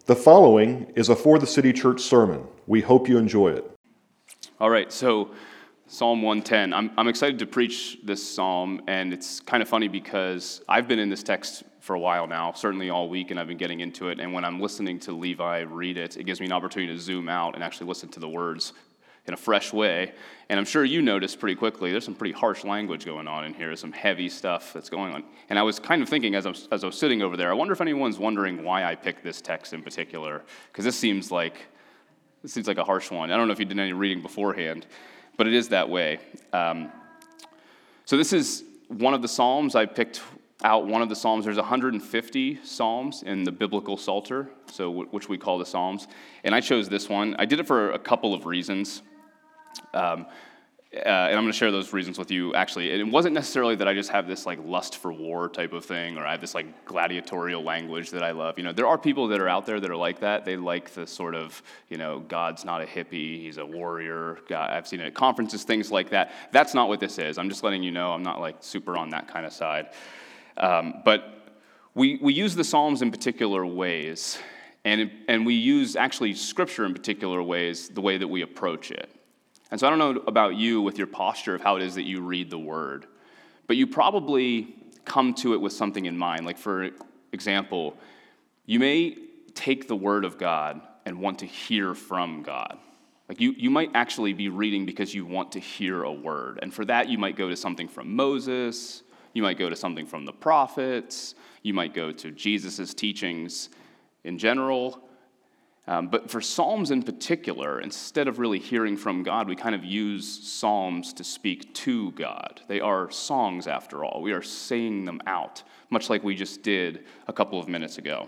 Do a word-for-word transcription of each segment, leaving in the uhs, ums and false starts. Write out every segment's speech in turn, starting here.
The following is a For the City Church sermon. We hope you enjoy it. All right, so Psalm one ten. I'm, I'm excited to preach this psalm, and it's kind of funny because I've been in this text for a while now, certainly all week, and I've been getting into it, and when I'm listening to Levi read it, it gives me an opportunity to zoom out and actually listen to the words in a fresh way. And I'm sure you noticed pretty quickly, there's some pretty harsh language going on in here, some heavy stuff that's going on. And I was kind of thinking as I was, as I was sitting over there, I wonder if anyone's wondering why I picked this text in particular, because this seems like this seems like a harsh one. I don't know if you did any reading beforehand, but it is that way. Um, so this is one of the Psalms. I picked out one of the Psalms. There's one hundred fifty Psalms in the biblical Psalter, so which we call the Psalms. And I chose this one. I did it for a couple of reasons. Um, uh, and I'm going to share those reasons with you, actually. And it wasn't necessarily that I just have this, like, lust for war type of thing, or I have this, like, gladiatorial language that I love. You know, there are people that are out there that are like that. They like the sort of, you know, God's not a hippie, he's a warrior. God, I've seen it at conferences, things like that. That's not what this is. I'm just letting you know I'm not, like, super on that kind of side. Um, but we we use the Psalms in particular ways, and it, and we use, actually, Scripture in particular ways, the way that we approach it. And so I don't know about you with your posture of how it is that you read the Word, but you probably come to it with something in mind. Like, for example, you may take the Word of God and want to hear from God. Like, you, you might actually be reading because you want to hear a word. And for that, you might go to something from Moses, you might go to something from the prophets, you might go to Jesus' teachings in general. Um, but for Psalms in particular, instead of really hearing from God, we kind of use Psalms to speak to God. They are songs, after all. We are saying them out, much like we just did a couple of minutes ago.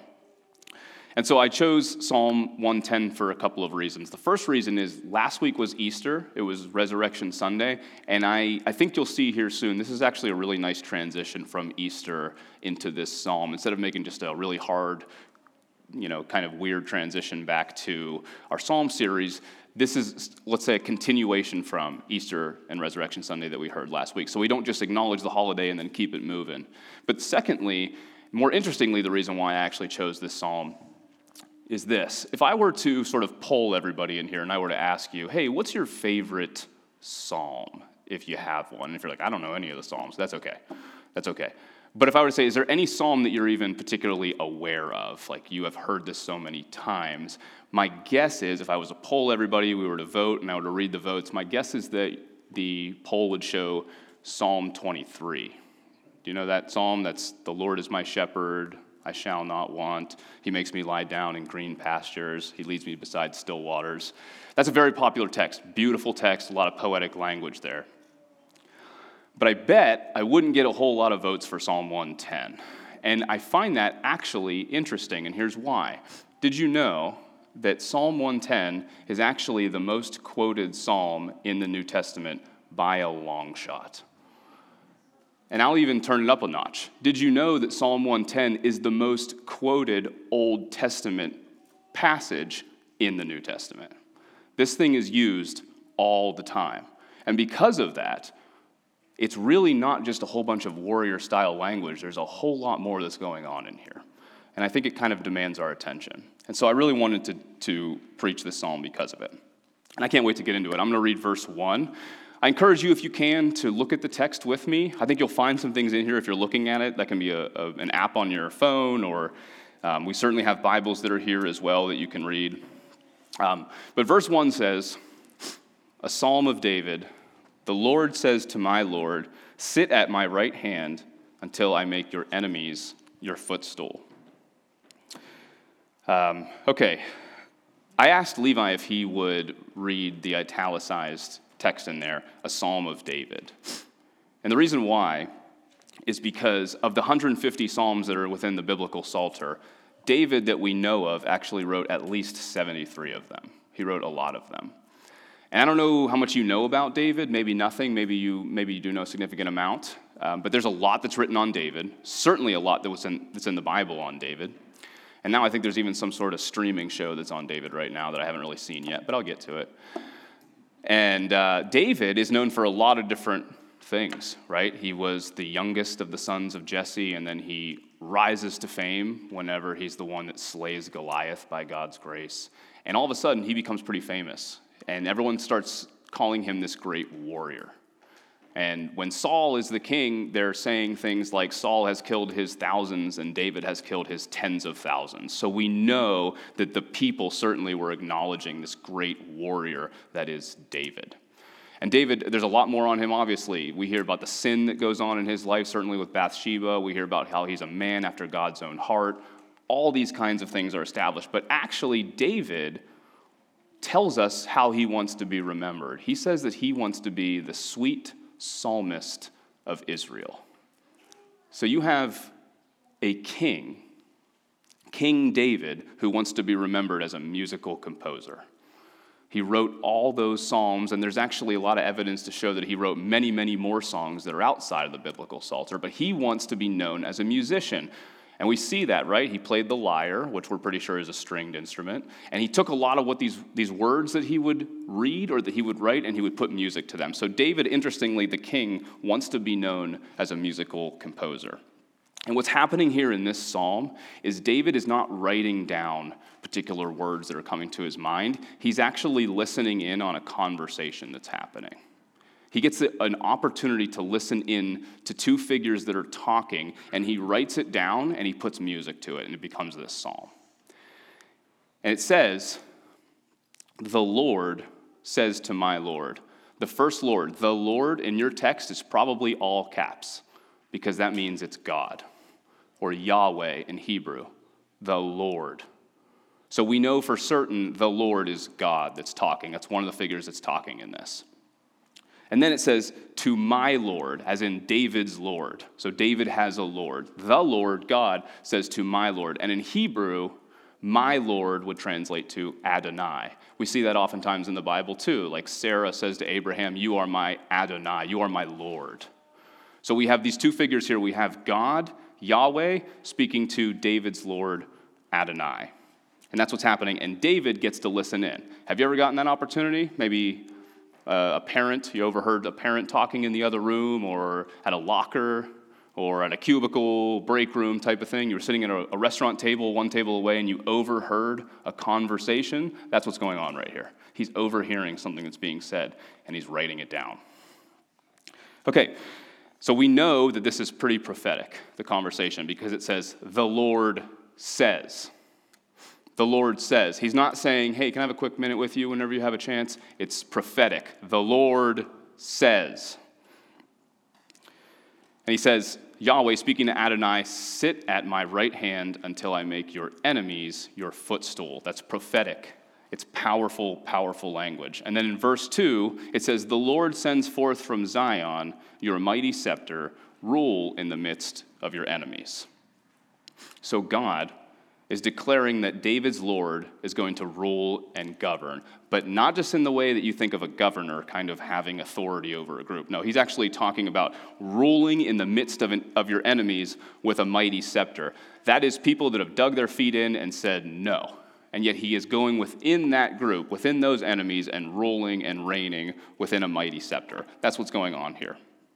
And so I chose Psalm one ten for a couple of reasons. The first reason is last week was Easter. It was Resurrection Sunday. And I, I think you'll see here soon, this is actually a really nice transition from Easter into this psalm. Instead of making just a really hard, you know, kind of weird transition back to our Psalm series, this is, let's say, a continuation from Easter and Resurrection Sunday that we heard last week. So we don't just acknowledge the holiday and then keep it moving. But secondly, more interestingly, the reason why I actually chose this psalm is this. If I were to sort of poll everybody in here and I were to ask you, hey, what's your favorite psalm, if you have one? And if you're like, I don't know any of the psalms, that's okay. That's okay. But if I were to say, is there any psalm that you're even particularly aware of? Like, you have heard this so many times. My guess is, if I was to poll everybody, we were to vote, and I were to read the votes, my guess is that the poll would show Psalm twenty-three. Do you know that psalm? That's, the Lord is my shepherd, I shall not want. He makes me lie down in green pastures. He leads me beside still waters. That's a very popular text, beautiful text, a lot of poetic language there. But I bet I wouldn't get a whole lot of votes for Psalm one ten. And I find that actually interesting, and here's why. Did you know that Psalm one ten is actually the most quoted psalm in the New Testament by a long shot? And I'll even turn it up a notch. Did you know that Psalm one ten is the most quoted Old Testament passage in the New Testament? This thing is used all the time. And because of that, it's really not just a whole bunch of warrior-style language. There's a whole lot more that's going on in here. And I think it kind of demands our attention. And so I really wanted to, to preach this psalm because of it. And I can't wait to get into it. I'm going to read verse one. I encourage you, if you can, to look at the text with me. I think you'll find some things in here if you're looking at it. That can be a, a, an app on your phone, or um, we certainly have Bibles that are here as well that you can read. Um, but verse one says, a psalm of David. The Lord says to my Lord, sit at my right hand until I make your enemies your footstool. Um, okay, I asked Levi if he would read the italicized text in there, a psalm of David. And the reason why is because of the one hundred fifty psalms that are within the biblical Psalter, David that we know of actually wrote at least seventy-three of them. He wrote a lot of them. And I don't know how much you know about David, maybe nothing, maybe you maybe you do know a significant amount, um, but there's a lot that's written on David, certainly a lot that was in, that's in the Bible on David. And now I think there's even some sort of streaming show that's on David right now that I haven't really seen yet, but I'll get to it. And uh, David is known for a lot of different things, right? He was the youngest of the sons of Jesse, and then he rises to fame whenever he's the one that slays Goliath by God's grace. And all of a sudden, he becomes pretty famous, and everyone starts calling him this great warrior. And when Saul is the king, they're saying things like Saul has killed his thousands and David has killed his tens of thousands. So we know that the people certainly were acknowledging this great warrior that is David. And David, there's a lot more on him, obviously. We hear about the sin that goes on in his life, certainly with Bathsheba. We hear about how he's a man after God's own heart. All these kinds of things are established. But actually, David tells us how he wants to be remembered. He says that he wants to be the sweet psalmist of Israel. So you have a king, King David, who wants to be remembered as a musical composer. He wrote all those psalms, and there's actually a lot of evidence to show that he wrote many, many more songs that are outside of the biblical Psalter, but he wants to be known as a musician. And we see that, right? He played the lyre, which we're pretty sure is a stringed instrument. And he took a lot of what these, these words that he would read or that he would write, and he would put music to them. So David, interestingly, the king, wants to be known as a musical composer. And what's happening here in this psalm is David is not writing down particular words that are coming to his mind. He's actually listening in on a conversation that's happening. He gets an opportunity to listen in to two figures that are talking, and he writes it down, and he puts music to it, and it becomes this psalm. And it says, the Lord says to my Lord. The first Lord, the Lord in your text is probably all caps, because that means it's God, or Yahweh in Hebrew, the Lord. So we know for certain the Lord is God that's talking. That's one of the figures that's talking in this. And then it says, to my Lord, as in David's Lord. So David has a Lord. The Lord, God, says to my Lord. And in Hebrew, my Lord would translate to Adonai. We see that oftentimes in the Bible too. Like Sarah says to Abraham, you are my Adonai, you are my Lord. So we have these two figures here. We have God, Yahweh, speaking to David's Lord, Adonai. And that's what's happening. And David gets to listen in. Have you ever gotten that opportunity? Maybe Uh, a parent, you overheard a parent talking in the other room or at a locker or at a cubicle break room type of thing. You were sitting at a, a restaurant table one table away and you overheard a conversation. That's what's going on right here. He's overhearing something that's being said and he's writing it down. Okay, so we know that this is pretty prophetic, the conversation, because it says, the Lord says. The Lord says. He's not saying, hey, can I have a quick minute with you whenever you have a chance? It's prophetic. The Lord says. And he says, Yahweh, speaking to Adonai, sit at my right hand until I make your enemies your footstool. That's prophetic. It's powerful, powerful language. And then in verse two, it says, the Lord sends forth from Zion your mighty scepter, rule in the midst of your enemies. So God is declaring that David's Lord is going to rule and govern, but not just in the way that you think of a governor kind of having authority over a group. No, he's actually talking about ruling in the midst of, an, of your enemies with a mighty scepter. That is people that have dug their feet in and said no, and yet he is going within that group, within those enemies, and ruling and reigning within a mighty scepter. That's what's going on here.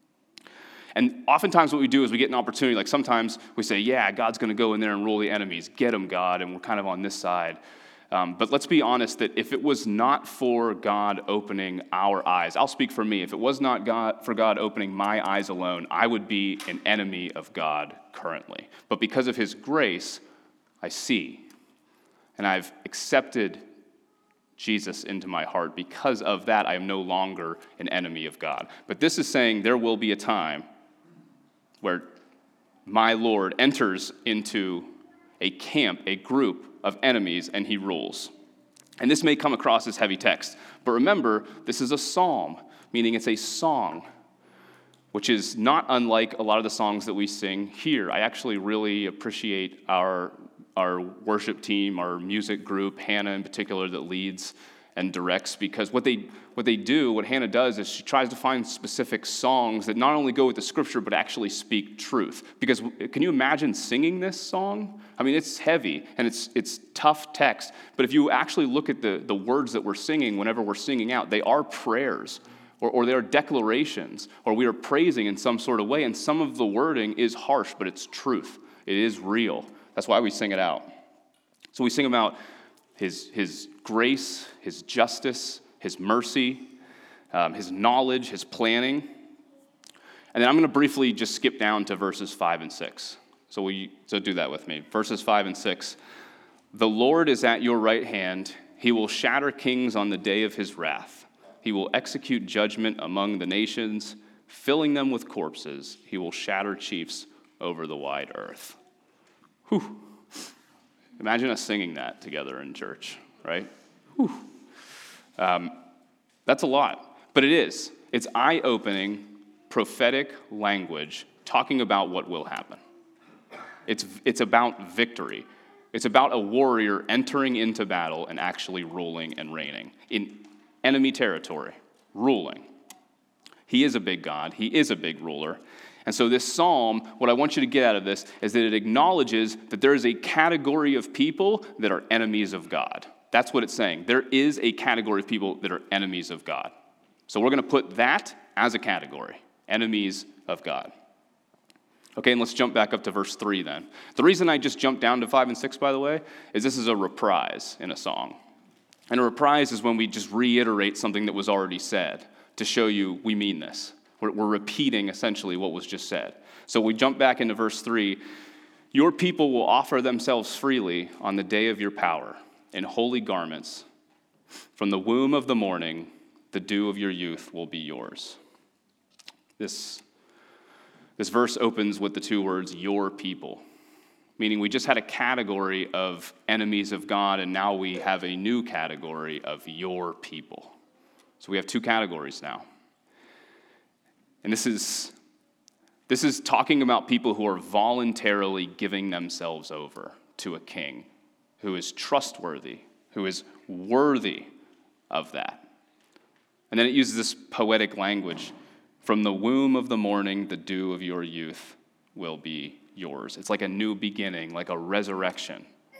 And oftentimes what we do is we get an opportunity, like sometimes we say, yeah, God's going to go in there and rule the enemies. Get them, God, and we're kind of on this side. Um, but let's be honest that if it was not for God opening our eyes, I'll speak for me, if it was not God for God opening my eyes alone, I would be an enemy of God currently. But because of his grace, I see. And I've accepted Jesus into my heart. Because of that, I am no longer an enemy of God. But this is saying there will be a time where my Lord enters into a camp, a group of enemies, and he rules. And this may come across as heavy text, but remember, this is a psalm, meaning it's a song, which is not unlike a lot of the songs that we sing here. I actually really appreciate our, our worship team, our music group, Hannah in particular, that leads and directs, because what they what they do, what Hannah does, is she tries to find specific songs that not only go with the scripture, but actually speak truth. Because can you imagine singing this song? I mean, it's heavy, and it's it's tough text, but if you actually look at the, the words that we're singing, whenever we're singing out, they are prayers. or, or they are declarations, or we are praising in some sort of way, and some of the wording is harsh, but it's truth. It is real. That's why we sing it out. So we sing about his, his grace, his justice, his mercy, um, his knowledge, his planning. And then I'm going to briefly just skip down to verses five and six. So we so do that with me. Verses five and six. The Lord is at your right hand. He will shatter kings on the day of his wrath. He will execute judgment among the nations, filling them with corpses. He will shatter chiefs over the wide earth. Whew. Imagine us singing that together in church, right? Whew. Um, that's a lot, but it is. It's eye-opening, prophetic language talking about what will happen. It's, it's about victory. It's about a warrior entering into battle and actually ruling and reigning in enemy territory, ruling. He is a big God. He is a big ruler. And so this psalm, what I want you to get out of this is that it acknowledges that there is a category of people that are enemies of God. That's what it's saying. There is a category of people that are enemies of God. So we're going to put that as a category, enemies of God. Okay, and let's jump back up to verse three then. The reason I just jumped down to five and six, by the way, is this is a reprise in a song. And a reprise is when we just reiterate something that was already said to show you we mean this. We're, we're repeating essentially what was just said. So we jump back into verse three. Your people will offer themselves freely on the day of your power in holy garments. From the womb of the morning, the dew of your youth will be yours. This This verse opens with the two words, your people, meaning we just had a category of enemies of God, and now we have a new category of your people. So we have two categories now. And this is, this is talking about people who are voluntarily giving themselves over to a king who is trustworthy, who is worthy of that. And then it uses this poetic language. From the womb of the morning, the dew of your youth will be yours. It's like a new beginning, like a resurrection.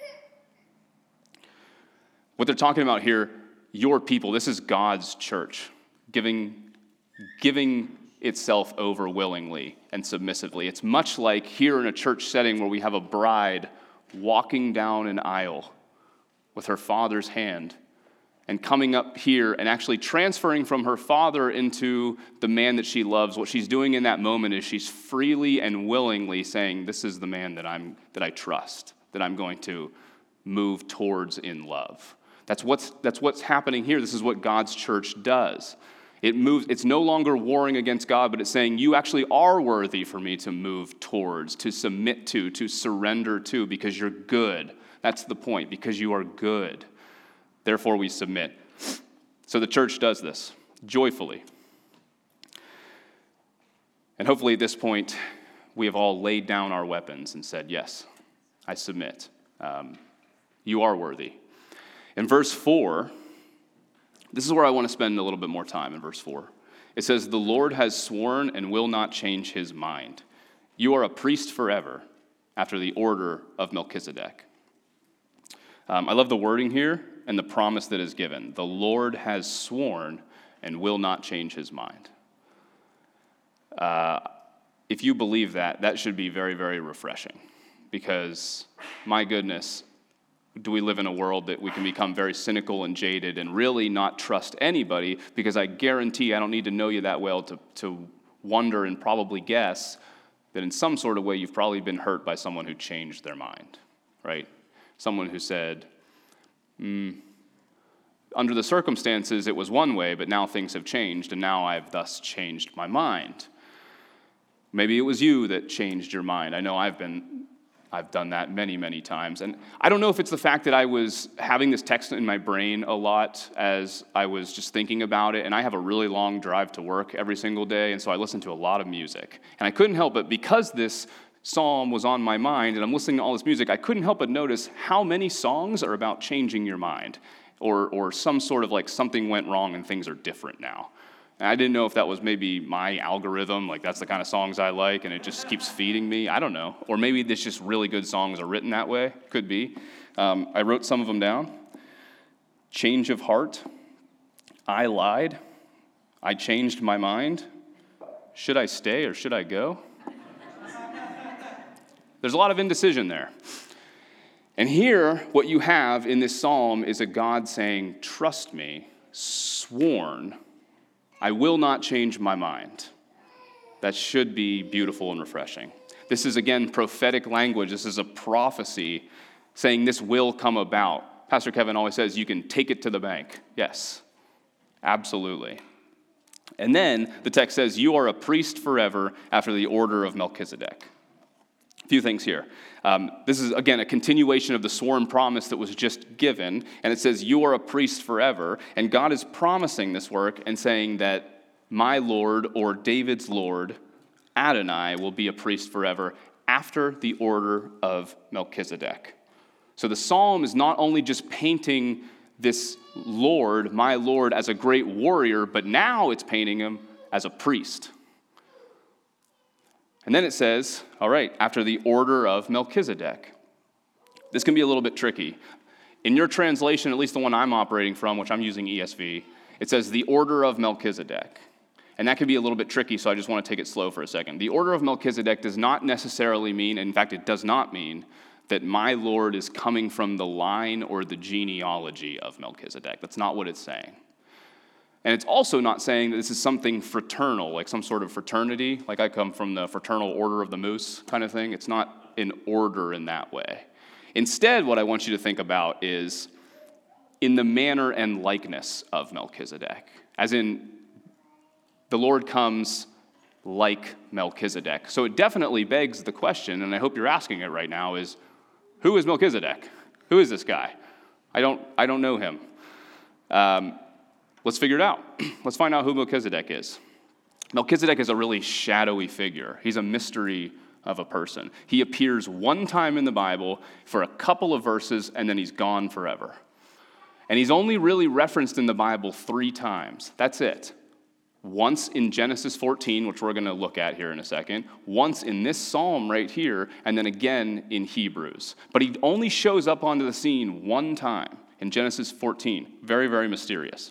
What they're talking about here, your people, this is God's church, giving, giving itself over willingly and submissively. It's much like here in a church setting where we have a bride walking down an aisle with her father's hand, and coming up here and actually transferring from her father into the man that she loves. What she's doing in that moment is she's freely and willingly saying, this is the man that I'm that I trust, that I'm going to move towards in love. That's what's that's what's happening here. This is what God's church does. It moves, it's no longer warring against God, but it's saying you actually are worthy for me to move towards, to submit to, to surrender to, because you're good. That's the point, because you are good. Therefore, we submit. So the church does this joyfully. And hopefully at this point, we have all laid down our weapons and said, yes, I submit. Um, you are worthy. In verse four, this is where I want to spend a little bit more time in verse four. It says, the Lord has sworn and will not change his mind. You are a priest forever after the order of Melchizedek. Um, I love the wording here and the promise that is given. The Lord has sworn and will not change his mind. Uh, if you believe that, that should be very, very refreshing, because, my goodness, do we live in a world that we can become very cynical and jaded and really not trust anybody, because I guarantee I don't need to know you that well to, to wonder and probably guess that in some sort of way you've probably been hurt by someone who changed their mind, right? Someone who said, hmm, under the circumstances, it was one way, but now things have changed, and now I've thus changed my mind. Maybe it was you that changed your mind. I know I've been, I've done that many, many times. And I don't know if it's the fact that I was having this text in my brain a lot as I was just thinking about it, and I have a really long drive to work every single day, and so I listen to a lot of music. And I couldn't help it, because this psalm was on my mind, and I'm listening to all this music, I couldn't help but notice how many songs are about changing your mind, or or some sort of like something went wrong and things are different now. And I didn't know if that was maybe my algorithm, like that's the kind of songs I like, and it just keeps feeding me. I don't know. Or maybe it's just really good songs are written that way. Could be. Um, I wrote some of them down. Change of heart. I lied. I changed my mind. Should I stay or should I go? There's a lot of indecision there. And here, what you have in this psalm is a God saying, trust me, sworn, I will not change my mind. That should be beautiful and refreshing. This is, again, prophetic language. This is a prophecy saying this will come about. Pastor Kevin always says you can take it to the bank. Yes, absolutely. And then the text says, you are a priest forever after the order of Melchizedek. A few things here. Um, this is, again, a continuation of the sworn promise that was just given. And it says, you are a priest forever. And God is promising this work and saying that my Lord, or David's Lord, Adonai, will be a priest forever after the order of Melchizedek. So the psalm is not only just painting this Lord, my Lord, as a great warrior, but now it's painting him as a priest. And then it says, all right, after the order of Melchizedek. This can be a little bit tricky. In your translation, at least the one I'm operating from, which I'm using E S V, it says the order of Melchizedek. And that can be a little bit tricky, so I just want to take it slow for a second. The order of Melchizedek does not necessarily mean, in fact, it does not mean, that my Lord is coming from the line or the genealogy of Melchizedek. That's not what it's saying. And it's also not saying that this is something fraternal, like some sort of fraternity, like I come from the fraternal order of the moose kind of thing. It's not an order in that way. Instead, what I want you to think about is in the manner and likeness of Melchizedek, as in the Lord comes like Melchizedek. So it definitely begs the question, and I hope you're asking it right now, is who is Melchizedek? Who is this guy? I don't, I don't know him. Um, let's figure it out. Let's find out who Melchizedek is. Melchizedek is a really shadowy figure. He's a mystery of a person. He appears one time in the Bible for a couple of verses, and then he's gone forever. And he's only really referenced in the Bible three times. That's it. Once in Genesis fourteen, which we're going to look at here in a second, once in this psalm right here, and then again in Hebrews. But he only shows up onto the scene one time in Genesis fourteen. Very, very mysterious.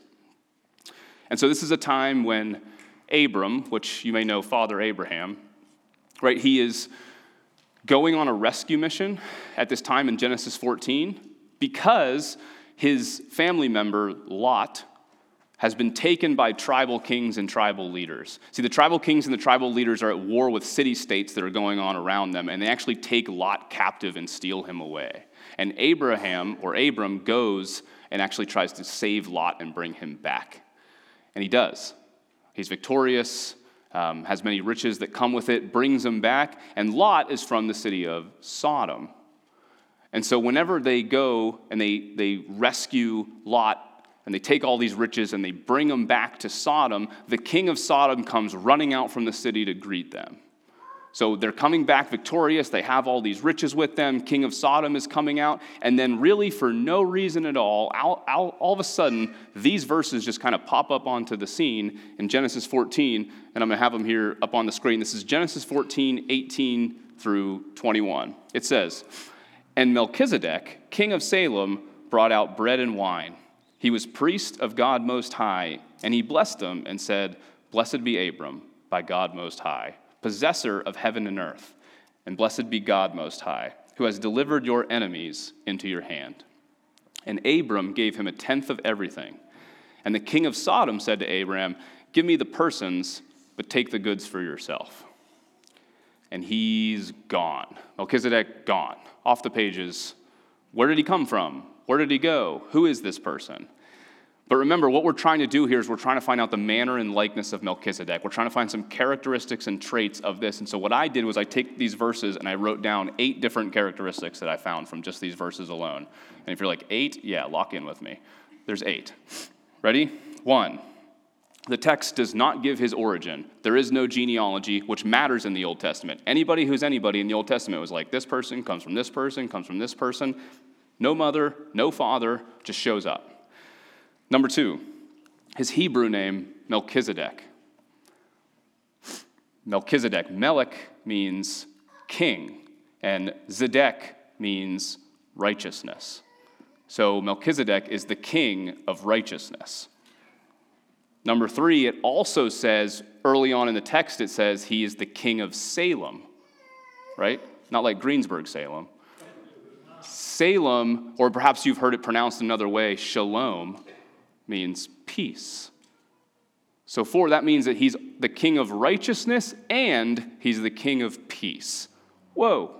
And so this is a time when Abram, which you may know Father Abraham, right, he is going on a rescue mission at this time in Genesis fourteen because his family member, Lot, has been taken by tribal kings and tribal leaders. See, the tribal kings and the tribal leaders are at war with city-states that are going on around them, and they actually take Lot captive and steal him away. And Abraham, or Abram, goes and actually tries to save Lot and bring him back. And he does. He's victorious, um, has many riches that come with it, brings him back, and Lot is from the city of Sodom. And so whenever they go and they, they rescue Lot, and they take all these riches and they bring them back to Sodom, the king of Sodom comes running out from the city to greet them. So they're coming back victorious. They have all these riches with them. King of Sodom is coming out. And then really for no reason at all, all, all, all of a sudden, these verses just kind of pop up onto the scene in Genesis fourteen. And I'm going to have them here up on the screen. This is Genesis fourteen, eighteen through twenty-one. It says, and Melchizedek, king of Salem, brought out bread and wine. He was priest of God Most High, and he blessed them and said, blessed be Abram by God Most High, possessor of heaven and earth, and blessed be God Most High, who has delivered your enemies into your hand. And Abram gave him a tenth of everything. And the king of Sodom said to Abram, give me the persons, but take the goods for yourself. And he's gone. Melchizedek gone. Off the pages. Where did he come from? Where did he go? Who is this person? But remember, what we're trying to do here is we're trying to find out the manner and likeness of Melchizedek. We're trying to find some characteristics and traits of this. And so what I did was I take these verses and I wrote down eight different characteristics that I found from just these verses alone. And if you're like, eight? Yeah, lock in with me. There's eight. Ready? One, the text does not give his origin. There is no genealogy, which matters in the Old Testament. Anybody who's anybody in the Old Testament was like, this person comes from this person, comes from this person. No mother, no father, just shows up. Number two, his Hebrew name, Melchizedek. Melchizedek, Melech means king, and Zedek means righteousness. So Melchizedek is the king of righteousness. Number three, it also says, early on in the text, it says he is the king of Salem, right? Not like Greensburg, Salem. Salem, or perhaps you've heard it pronounced another way, shalom, means peace. So four, that means that he's the king of righteousness and he's the king of peace. Whoa.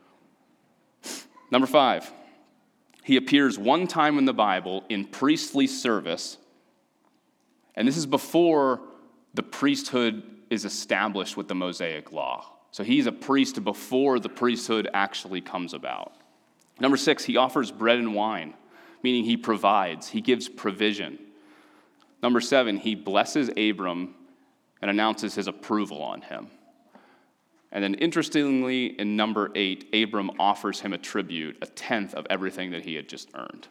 Number five, he appears one time in the Bible in priestly service, and this is before the priesthood is established with the Mosaic Law. So he's a priest before the priesthood actually comes about. Number six, he offers bread and wine, meaning he provides, he gives provision. Number seven, he blesses Abram and announces his approval on him. And then interestingly, in number eight, Abram offers him a tribute, a tenth of everything that he had just earned.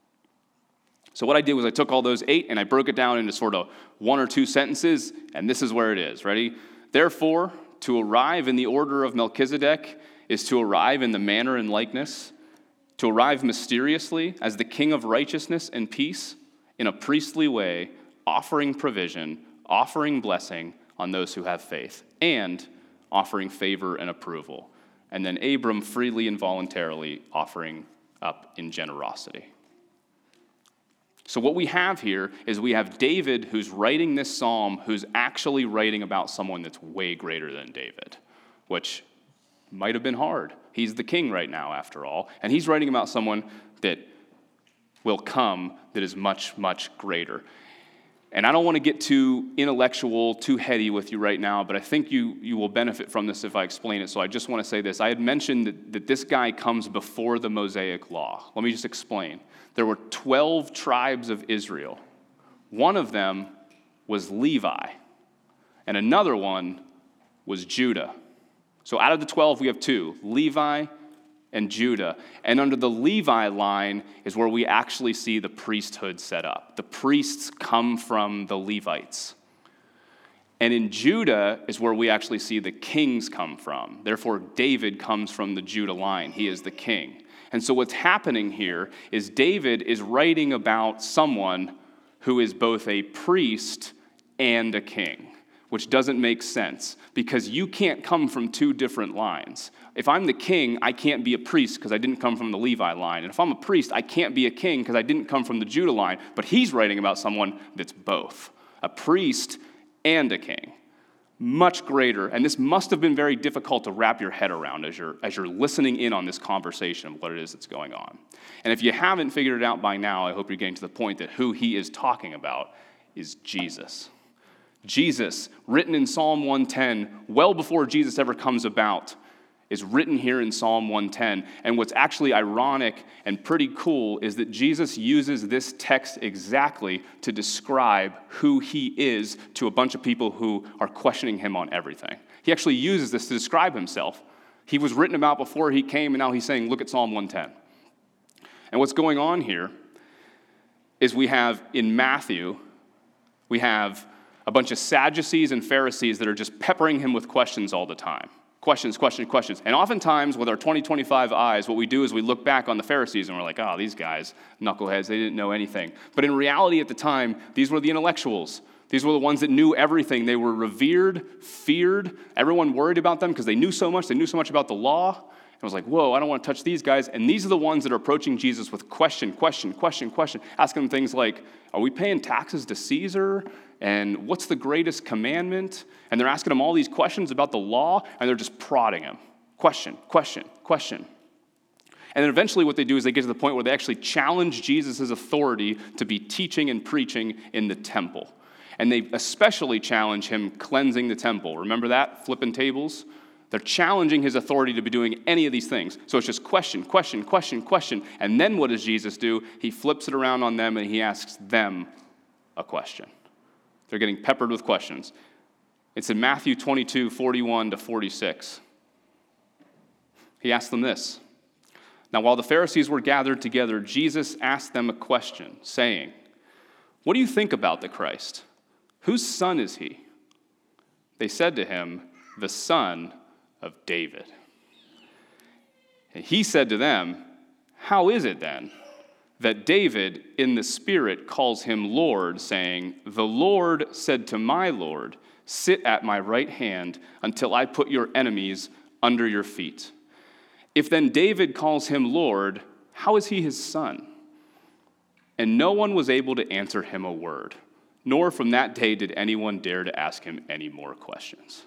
So what I did was I took all those eight and I broke it down into sort of one or two sentences, and this is where it is. Ready? Therefore, to arrive in the order of Melchizedek is to arrive in the manner and likeness, to arrive mysteriously as the king of righteousness and peace in a priestly way, offering provision, offering blessing on those who have faith, and offering favor and approval. And then Abram freely and voluntarily offering up in generosity. So what we have here is we have David who's writing this psalm, who's actually writing about someone that's way greater than David, which might have been hard. He's the king right now, after all, and he's writing about someone that will come that is much, much greater. And I don't want to get too intellectual, too heady with you right now, but I think you, you will benefit from this if I explain it. So I just want to say this. I had mentioned that, that this guy comes before the Mosaic Law. Let me just explain. There were twelve tribes of Israel. One of them was Levi, and another one was Judah. So out of the twelve, we have two, Levi and Judah. And under the Levi line is where we actually see the priesthood set up. The priests come from the Levites. And in Judah is where we actually see the kings come from. Therefore, David comes from the Judah line. He is the king. And so what's happening here is David is writing about someone who is both a priest and a king, which doesn't make sense because you can't come from two different lines. If I'm the king, I can't be a priest because I didn't come from the Levi line. And if I'm a priest, I can't be a king because I didn't come from the Judah line. But he's writing about someone that's both, a priest and a king. Much greater, and this must have been very difficult to wrap your head around as you're, as you're listening in on this conversation of what it is that's going on. And if you haven't figured it out by now, I hope you're getting to the point that who he is talking about is Jesus. Jesus, written in Psalm one ten, well before Jesus ever comes about, is written here in Psalm one ten. And what's actually ironic and pretty cool is that Jesus uses this text exactly to describe who he is to a bunch of people who are questioning him on everything. He actually uses this to describe himself. He was written about before he came, and now he's saying, look at Psalm one ten. And what's going on here is we have in Matthew, we have a bunch of Sadducees and Pharisees that are just peppering him with questions all the time. Questions, questions, questions. And oftentimes, with our twenty twenty-five eyes, what we do is we look back on the Pharisees and we're like, oh, these guys, knuckleheads, they didn't know anything. But in reality at the time, these were the intellectuals. These were the ones that knew everything. They were revered, feared. Everyone worried about them because they knew so much. They knew so much about the law. And it was like, whoa, I don't want to touch these guys. And these are the ones that are approaching Jesus with question, question, question, question, asking them things like, are we paying taxes to Caesar? And what's the greatest commandment? And they're asking him all these questions about the law, and they're just prodding him. Question, question, question. And then eventually what they do is they get to the point where they actually challenge Jesus' authority to be teaching and preaching in the temple. And they especially challenge him cleansing the temple. Remember that? Flipping tables? They're challenging his authority to be doing any of these things. So it's just question, question, question, question. And then what does Jesus do? He flips it around on them and he asks them a question. They're getting peppered with questions. It's in Matthew twenty-two, forty-one to forty-six. He asked them this. Now, while the Pharisees were gathered together, Jesus asked them a question, saying, what do you think about the Christ? Whose son is he? They said to him, the son of David. And he said to them, how is it then that David, in the Spirit, calls him Lord, saying, 'The Lord said to my Lord, sit at my right hand until I put your enemies under your feet.' If then David calls him Lord, how is he his son?" And no one was able to answer him a word, nor from that day did anyone dare to ask him any more questions.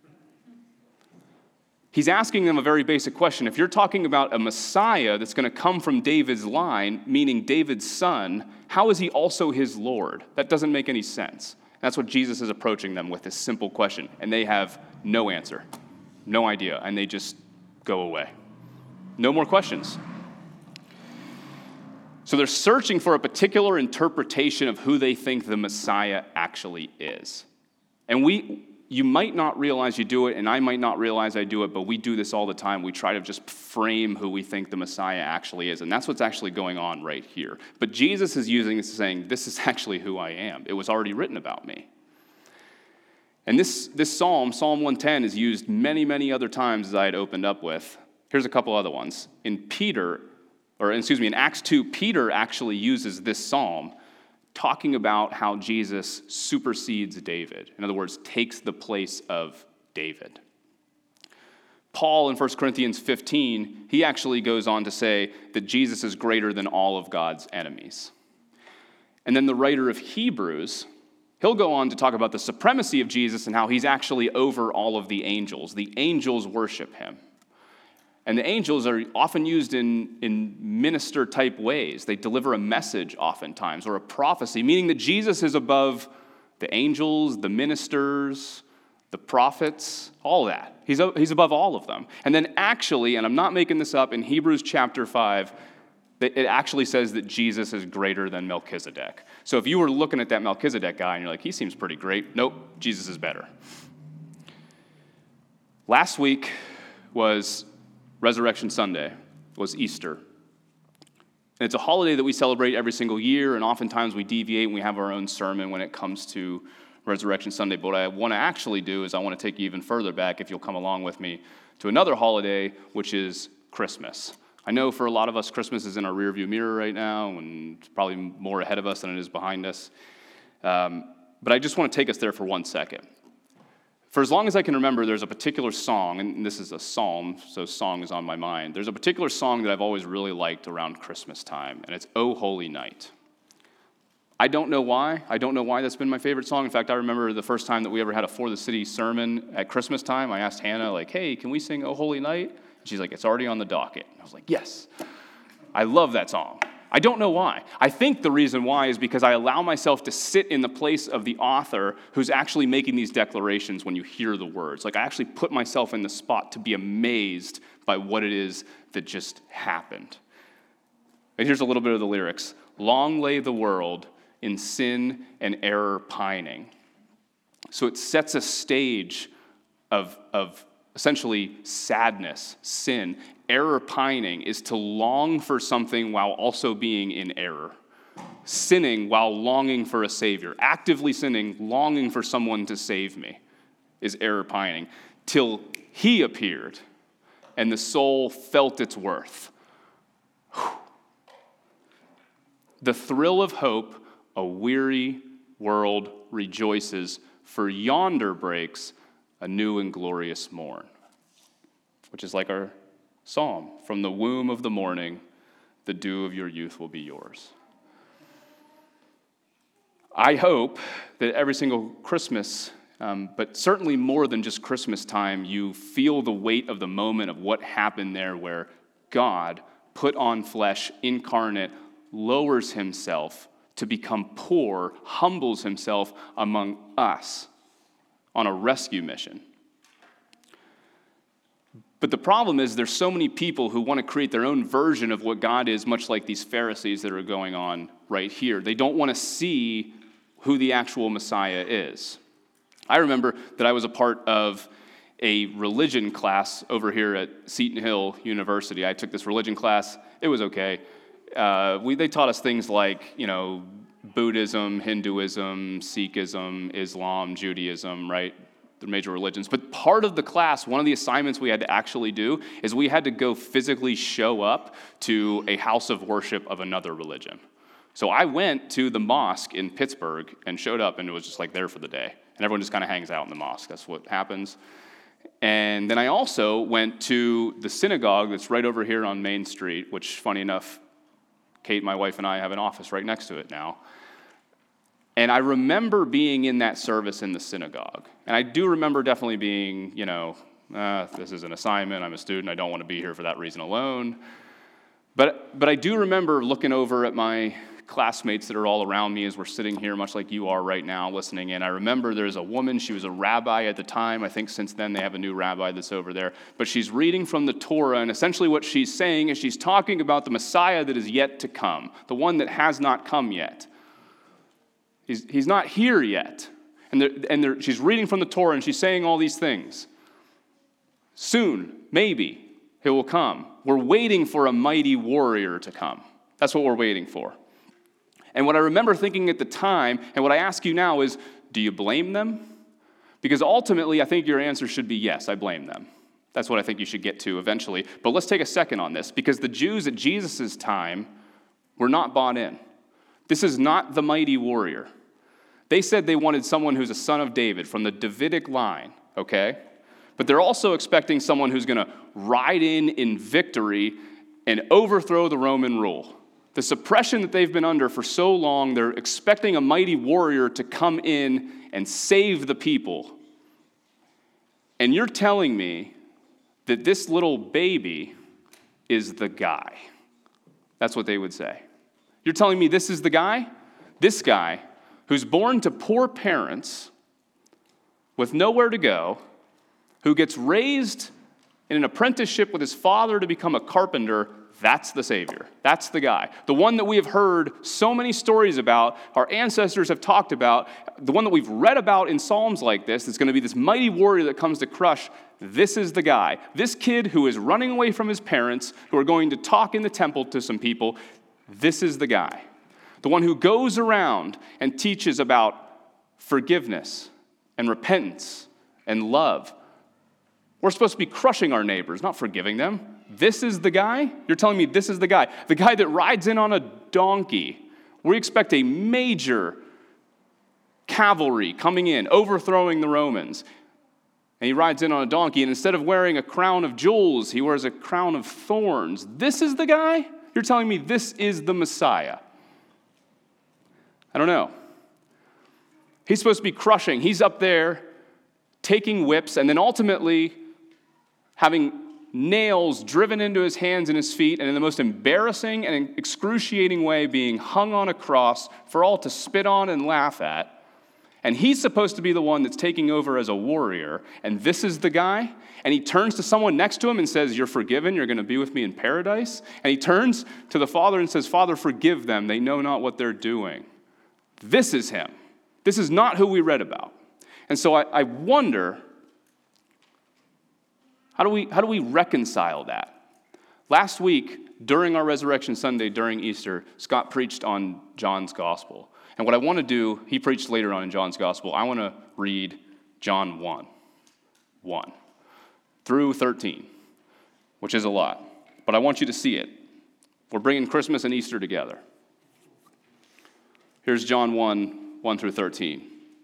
He's asking them a very basic question. If you're talking about a Messiah that's going to come from David's line, meaning David's son, how is he also his Lord? That doesn't make any sense. That's what Jesus is approaching them with, this simple question. And they have no answer, no idea, and they just go away. No more questions. So they're searching for a particular interpretation of who they think the Messiah actually is. And we... You might not realize you do it, and I might not realize I do it, but we do this all the time. We try to just frame who we think the Messiah actually is, and that's what's actually going on right here. But Jesus is using this, saying, this is actually who I am. It was already written about me. And this, this psalm, Psalm one ten, is used many, many other times, as I had opened up with. Here's a couple other ones. In Peter, or excuse me, in Acts two, Peter actually uses this psalm talking about how Jesus supersedes David. In other words, takes the place of David. Paul in First Corinthians fifteen, he actually goes on to say that Jesus is greater than all of God's enemies. And then the writer of Hebrews, he'll go on to talk about the supremacy of Jesus and how he's actually over all of the angels. The angels worship him. And the angels are often used in, in minister-type ways. They deliver a message oftentimes, or a prophecy, meaning that Jesus is above the angels, the ministers, the prophets, all that. He's, he's above all of them. And then actually, and I'm not making this up, in Hebrews chapter five, it actually says that Jesus is greater than Melchizedek. So if you were looking at that Melchizedek guy and you're like, he seems pretty great, nope, Jesus is better. Last week was Resurrection Sunday, was Easter. And it's a holiday that we celebrate every single year, and oftentimes we deviate and we have our own sermon when it comes to Resurrection Sunday. But what I want to actually do is I want to take you even further back, if you'll come along with me, to another holiday, which is Christmas. I know for a lot of us, Christmas is in our rearview mirror right now, and it's probably more ahead of us than it is behind us. Um, but I just want to take us there for one second. For as long as I can remember, there's a particular song, and this is a psalm, so song is on my mind. There's a particular song that I've always really liked around Christmas time, and it's "O Holy Night." I don't know why. I don't know why that's been my favorite song. In fact, I remember the first time that we ever had a For the City sermon at Christmas time. I asked Hannah, like, hey, can we sing "O Holy Night"? And she's like, it's already on the docket. I was like, yes. I love that song. I don't know why. I think the reason why is because I allow myself to sit in the place of the author who's actually making these declarations when you hear the words. Like, I actually put myself in the spot to be amazed by what it is that just happened. And here's a little bit of the lyrics. Long lay the world in sin and error pining. So it sets a stage of, of essentially sadness, sin. Error pining is to long for something while also being in error. Sinning while longing for a savior. Actively sinning, longing for someone to save me is error pining. Till he appeared and the soul felt its worth. Whew. The thrill of hope, a weary world rejoices, for yonder breaks a new and glorious morn. Which is like our psalm. From the womb of the morning, the dew of your youth will be yours. I hope that every single Christmas, um, but certainly more than just Christmas time, you feel the weight of the moment of what happened there, where God put on flesh, incarnate, lowers himself to become poor, humbles himself among us on a rescue mission. But the problem is there's so many people who want to create their own version of what God is, much like these Pharisees that are going on right here. They don't want to see who the actual Messiah is. I remember that I was a part of a religion class over here at Seton Hill University. I took this religion class. It was okay. Uh, we, they taught us things like, you know, Buddhism, Hinduism, Sikhism, Islam, Judaism, right? the major religions. But part of the class, one of the assignments we had to actually do is we had to go physically show up to a house of worship of another religion. So I went to the mosque in Pittsburgh and showed up, and it was just like there for the day. And everyone just kind of hangs out in the mosque. That's what happens. And then I also went to the synagogue that's right over here on Main Street, which, funny enough, Kate, my wife, and I have an office right next to it now. And I remember being in that service in the synagogue. And I do remember definitely being, you know, uh, this is an assignment, I'm a student, I don't want to be here for that reason alone. But, but I do remember looking over at my classmates that are all around me as we're sitting here, much like you are right now, listening in. I remember there's a woman, she was a rabbi at the time. I think since then they have a new rabbi that's over there. But she's reading from the Torah, and essentially what she's saying is she's talking about the Messiah that is yet to come, the one that has not come yet. He's, he's not here yet. And, they're, and they're, she's reading from the Torah, and she's saying all these things. Soon, maybe, he will come. We're waiting for a mighty warrior to come. That's what we're waiting for. And what I remember thinking at the time, and what I ask you now is, do you blame them? Because ultimately, I think your answer should be yes, I blame them. That's what I think you should get to eventually. But let's take a second on this, because the Jews at Jesus' time were not bought in. This is not the mighty warrior. They said they wanted someone who's a son of David, from the Davidic line, okay? But they're also expecting someone who's going to ride in in victory and overthrow the Roman rule. The suppression that they've been under for so long, they're expecting a mighty warrior to come in and save the people. And you're telling me that this little baby is the guy. That's what they would say. You're telling me this is the guy? This guy who's born to poor parents with nowhere to go, who gets raised in an apprenticeship with his father to become a carpenter, that's the Savior. That's the guy. The one that we have heard so many stories about, our ancestors have talked about, the one that we've read about in Psalms like this, that's going to be this mighty warrior that comes to crush, this is the guy. This kid who is running away from his parents, who are going to talk in the temple to some people, this is the guy. The one who goes around and teaches about forgiveness and repentance and love. We're supposed to be crushing our neighbors, not forgiving them. This is the guy? You're telling me this is the guy. The guy that rides in on a donkey. We expect a major cavalry coming in, overthrowing the Romans. And he rides in on a donkey, and instead of wearing a crown of jewels, he wears a crown of thorns. This is the guy? You're telling me this is the Messiah? I don't know. He's supposed to be crushing. He's up there taking whips, and then ultimately having nails driven into his hands and his feet, and in the most embarrassing and excruciating way being hung on a cross for all to spit on and laugh at. And he's supposed to be the one that's taking over as a warrior, and this is the guy? And he turns to someone next to him and says, you're forgiven, you're going to be with me in paradise? And he turns to the Father and says, Father, forgive them, they know not what they're doing. This is him. This is not who we read about. And so I, I wonder, how do we how do we reconcile that? Last week, during our Resurrection Sunday, during Easter, Scott preached on John's Gospel. And what I want to do, he preached later on in John's Gospel, I want to read John one, one through thirteen, which is a lot. But I want you to see it. We're bringing Christmas and Easter together. Here's John one, one through thirteen.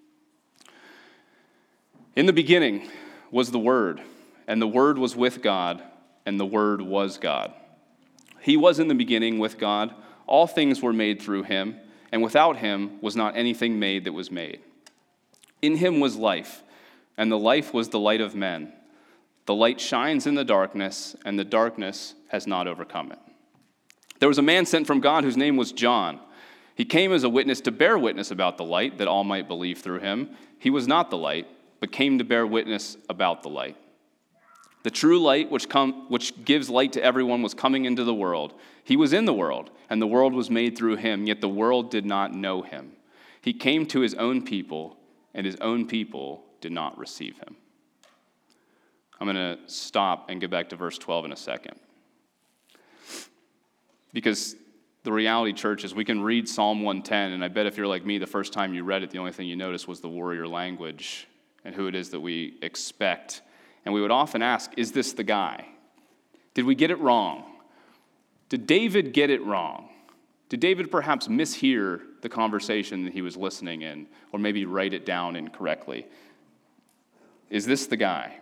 In the beginning was the Word, and the Word was with God, and the Word was God. He was in the beginning with God. All things were made through him, and without him was not anything made that was made. In him was life, and the life was the light of men. The light shines in the darkness, and the darkness has not overcome it. There was a man sent from God whose name was John. He came as a witness to bear witness about the light, that all might believe through him. He was not the light, but came to bear witness about the light. The true light, which come, which gives light to everyone, was coming into the world. He was in the world, and the world was made through him, yet the world did not know him. He came to his own people, and his own people did not receive him. I'm going to stop and get back to verse twelve in a second. Because the reality, church, is we can read Psalm one ten, and I bet if you're like me, the first time you read it, the only thing you noticed was the warrior language. and who it is that we expect. And we would often ask, is this the guy? Did we get it wrong? Did David get it wrong? Did David perhaps mishear the conversation that he was listening in, or maybe write it down incorrectly? Is this the guy?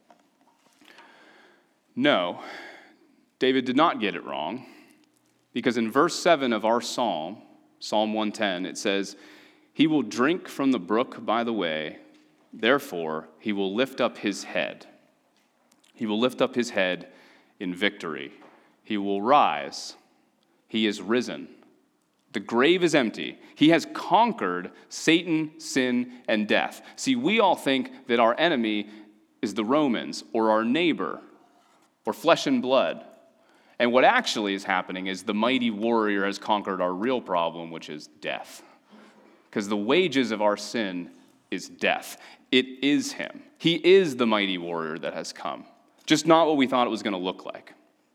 No, David did not get it wrong, because in verse seven of our psalm, Psalm one ten, it says, "He will drink from the brook by the way, therefore he will lift up his head. He will lift up his head in victory. He will rise. He is risen. The grave is empty. He has conquered Satan, sin, and death." See, we all think that our enemy is the Romans or our neighbor or flesh and blood. And what actually is happening is the mighty warrior has conquered our real problem, which is death. Because the wages of our sin is death. It is him. He is the mighty warrior that has come. Just not what we thought it was going to look like.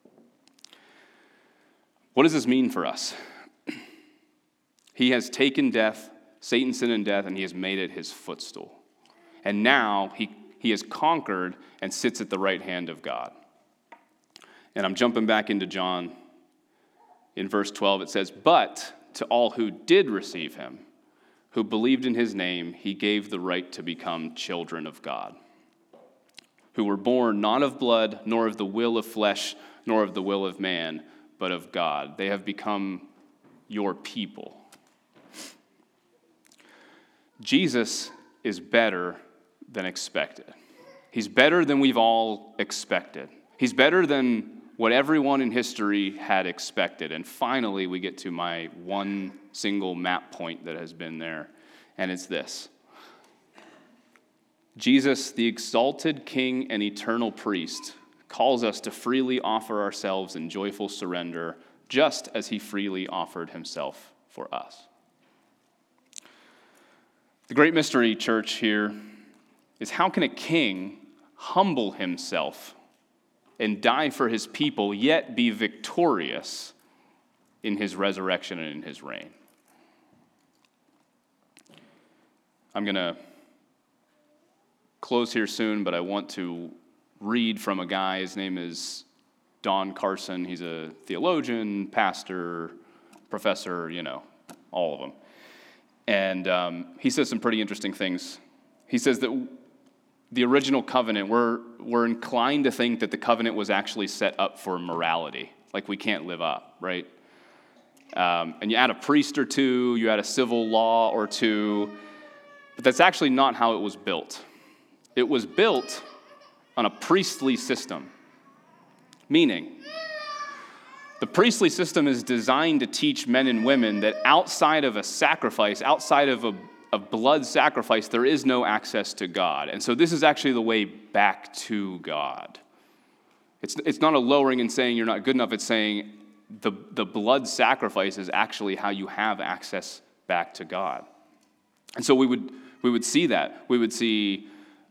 What does this mean for us? He has taken death, Satan, sin, and death, and he has made it his footstool. And now he, he has conquered and sits at the right hand of God. And I'm jumping back into John. In verse twelve, it says, "But to all who did receive him, who believed in his name, he gave the right to become children of God, who were born not of blood, nor of the will of flesh, nor of the will of man, but of God." They have become your people. Jesus is better than expected. He's better than we've all expected. He's better than what everyone in history had expected. And finally, we get to my one single map point that has been there, and it's this. Jesus, the exalted King and eternal priest, calls us to freely offer ourselves in joyful surrender, just as he freely offered himself for us. The great mystery, church, here is how can a king humble himself and die for his people, yet be victorious in his resurrection and in his reign? I'm going to close here soon, but I want to read from a guy. His name is Don Carson. He's a theologian, pastor, professor, you know, all of them. And um, he says some pretty interesting things. He says that the original covenant, we're, we're inclined to think that the covenant was actually set up for morality, like we can't live up, right? Um, and you add a priest or two, you add a civil law or two, but that's actually not how it was built. It was built on a priestly system, meaning the priestly system is designed to teach men and women that outside of a sacrifice, outside of a of blood sacrifice, there is no access to God. And so this is actually the way back to God. It's, it's not a lowering and saying you're not good enough. It's saying the, the blood sacrifice is actually how you have access back to God. And so we would we would see that. We would see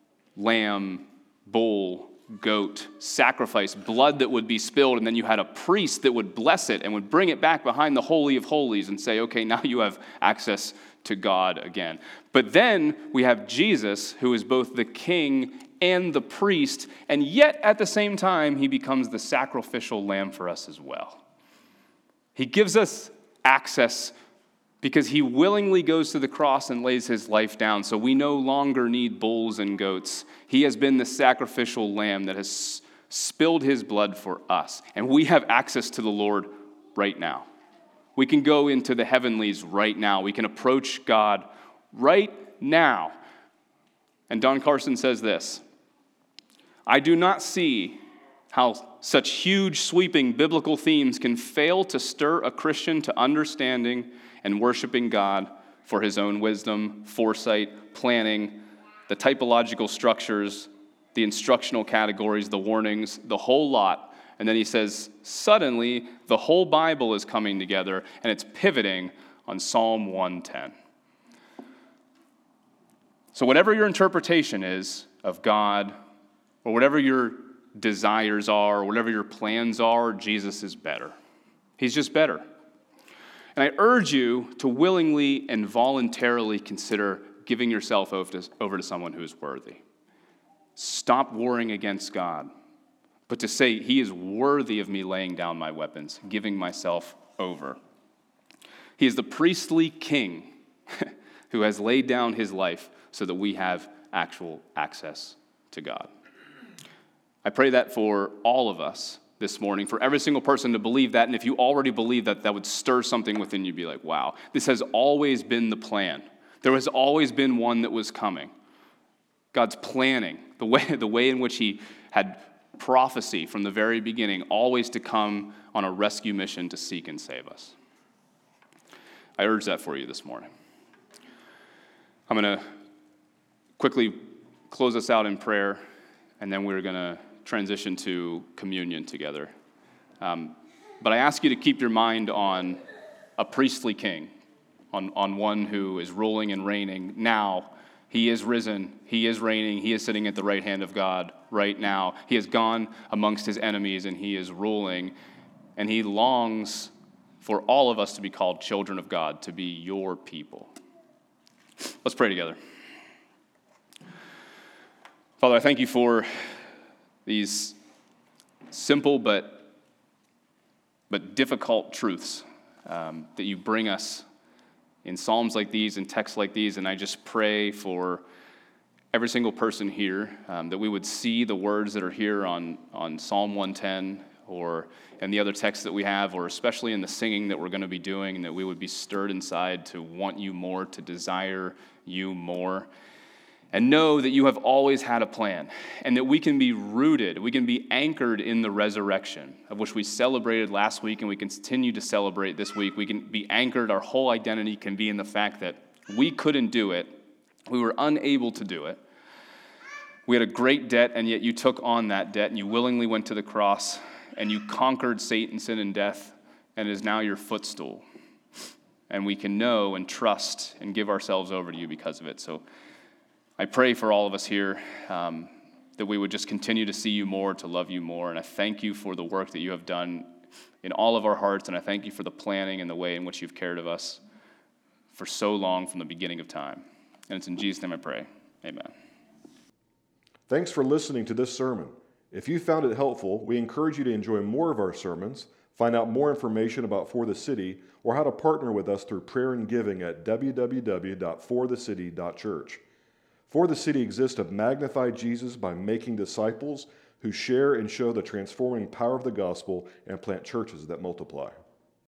lamb, bull, goat, sacrifice, blood that would be spilled, and then you had a priest that would bless it and would bring it back behind the Holy of Holies and say, okay, now you have access to God again. But then we have Jesus, who is both the king and the priest, and yet at the same time, he becomes the sacrificial lamb for us as well. He gives us access because he willingly goes to the cross and lays his life down, so we no longer need bulls and goats. He has been the sacrificial lamb that has spilled his blood for us, and we have access to the Lord right now. We can go into the heavenlies right now. We can approach God right now. And Don Carson says this: "I do not see how such huge, sweeping biblical themes can fail to stir a Christian to understanding and worshiping God for his own wisdom, foresight, planning, the typological structures, the instructional categories, the warnings, the whole lot." And then he says, suddenly, the whole Bible is coming together, and it's pivoting on Psalm one ten. So whatever your interpretation is of God, or whatever your desires are, or whatever your plans are, Jesus is better. He's just better. And I urge you to willingly and voluntarily consider giving yourself over to, over to someone who is worthy. Stop warring against God, but to say, he is worthy of me laying down my weapons, giving myself over. He is the priestly king who has laid down his life so that we have actual access to God. I pray that for all of us this morning, for every single person to believe that, and if you already believe that, that would stir something within you, be like, wow, this has always been the plan. There has always been one that was coming. God's planning, the way, the way in which he had prophecy from the very beginning, always to come on a rescue mission to seek and save us. I urge that for you this morning. I'm going to quickly close us out in prayer, and then we're going to transition to communion together. Um, but I ask you to keep your mind on a priestly king, on, on one who is ruling and reigning now. He is risen, he is reigning, he is sitting at the right hand of God right now. He has gone amongst his enemies and he is ruling, and he longs for all of us to be called children of God, to be your people. Let's pray together. Father, I thank you for these simple but, but difficult truths um, that you bring us in psalms like these and texts like these, and I just pray for every single person here um, that we would see the words that are here on, on Psalm one ten or in the other texts that we have, or especially in the singing that we're going to be doing, and that we would be stirred inside to want you more, to desire you more, and know that you have always had a plan, and that we can be rooted, we can be anchored in the resurrection, of which we celebrated last week and we continue to celebrate this week. We can be anchored, our whole identity can be in the fact that we couldn't do it, we were unable to do it. We had a great debt, and yet you took on that debt, and you willingly went to the cross, and you conquered Satan, sin, and death, and it is now your footstool. And we can know and trust and give ourselves over to you because of it. So I pray for all of us here um, that we would just continue to see you more, to love you more. And I thank you for the work that you have done in all of our hearts. And I thank you for the planning and the way in which you've cared of us for so long from the beginning of time. And it's in Jesus' name I pray. Amen. Thanks for listening to this sermon. If you found it helpful, we encourage you to enjoy more of our sermons, find out more information about For the City, or how to partner with us through prayer and giving at w w w dot for the city dot church. For the City exists to magnify Jesus by making disciples who share and show the transforming power of the gospel and plant churches that multiply.